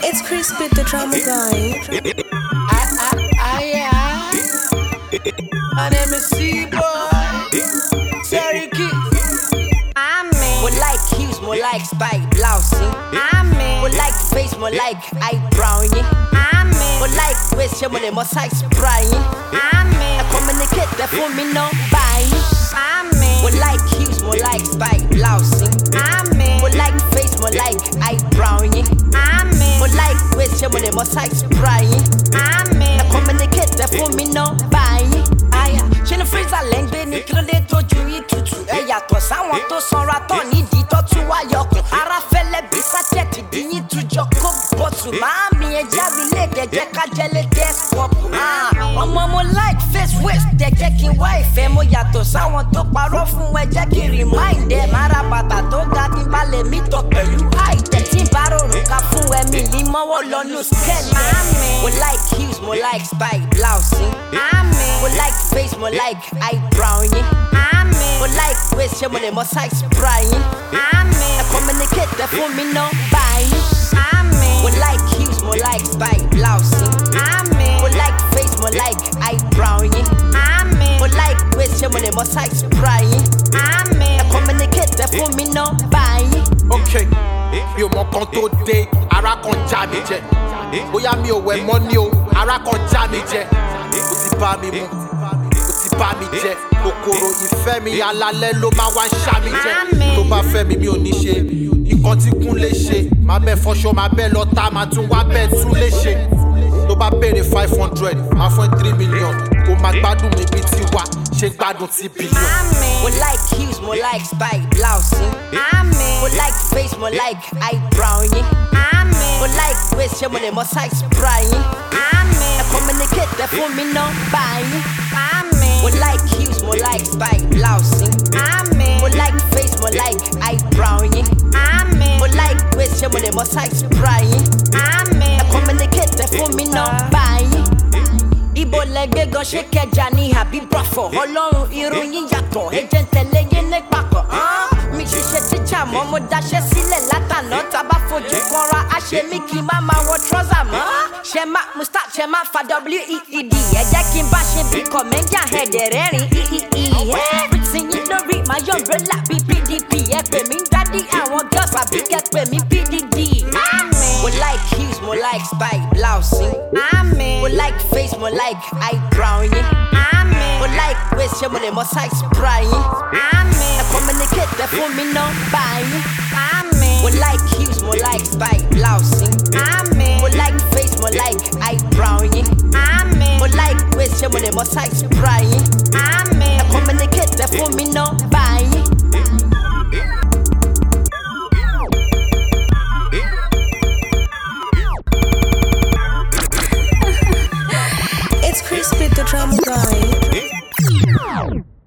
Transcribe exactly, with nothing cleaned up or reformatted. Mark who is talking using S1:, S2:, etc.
S1: It's Chris with the drama guy.
S2: I, I, I, yeah. My name is C-Boy. Terry Keys. More like hues, more like spike blousing. More like face, more like eyebrow. More like waist, more like more size sprying. I communicate that for me no buying. More like hues, more like spike blousing. More like face, more like eyebrow. More like waist, more like more size sprying. I communicate that for me no buying. Aya, she no freezer length, they need to let to do it to do. Eh, ya to someone to son raton, ni di to tu wa yokun. Ara fele bisa tete, di ni tu joko botu. Mami e javile, de je ka jele desktop. Ah, omo mo like face waist, de je ki wife. E mo ya to someone to paro fun we je ki remind them. Ara bata to ga ki ba le mi to pelu high. Tin baro ruka fun we mi limo wo lo no scan. More like hues, more like spike blousing. More like face, more like eyebrow. More like waist, more like more size sprying. I communicate that for me no buying. More like hues, more like spike blousing. More like face, more like eyebrow. More like waist, more like more size sprying. I communicate that for me no buying.
S3: Okay, mi ò mọ kan tó dé, ara kan já mi jẹ. Bóyá mi ò wẹ̀ mọ́ ni o, ara kan já mi jẹ. Ó ti bá mi mu, ó ti bá mi jẹ. Kòkòrò ìfẹ́ mi alalẹ́ ló máa wá ń ṣá mi jẹ. Tó bá fẹ́ mi mi ò ní ṣe, nǹkan tí kún lè ṣe. Má bẹ́ẹ̀ fọṣọ, má bẹ́ẹ̀ lọ́ta, má tún wá bẹ́ẹ̀ tún lè ṣe. Tó bá béèrè five hundred, má fún three million. Kó má gbádùn mi bí tiwa, ṣe gbádùn ti billion.
S2: More like hues, more like spike blousing. More like face, more like eyebrow. More like waist, more like more size sprying. I communicate that for me no buying. More like hues, more like spike blousing. More like face, more like eyebrow. More like waist, more like more size sprying. I communicate that for me no buying. Ibo lẹ́gbẹ́ gan ṣe kẹjà ní àbí brafọ̀. Ọlọ́run ìròyìn yàtọ̀, ẹ̀jẹ̀ ń tẹ̀lé yé ní papọ̀. Mi ṣiṣẹ́ tíṣà mọ́, mo daṣẹ́ sílẹ̀ látàná. Tábà fojú kanra, á ṣe mí kí n má máa wọ trọ́sà mọ́. Ṣé má Mustard ṣe má fa W E E D. Ẹ jẹ́ kí n bá ṣe bí kọ̀mẹ́jà ẹ̀dẹ̀ rẹ́rìn E E E. Everything yín lórí my umbrella bí P D P. Ẹ pè mí dádì àwọn girls àbí kẹ pè mí P D D. Mo like hues, mo like spike blousing. Mo like face, mo like eyebrow. Mo like waist, mo like more size sprying. I communicate that for me no buying. Mo like hues, mo like spike blousing. Mo like face, mo like eyebrow. Mo like waist, mo like more size sprying. I communicate that for me no buying.
S1: It's Chris with the drama guy.